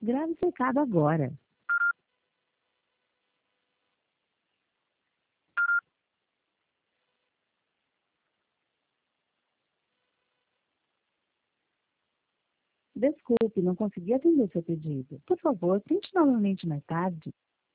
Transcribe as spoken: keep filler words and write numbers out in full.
Grave esse recado agora. Desculpe, não consegui atender seu pedido. Por favor, tente novamente mais tarde.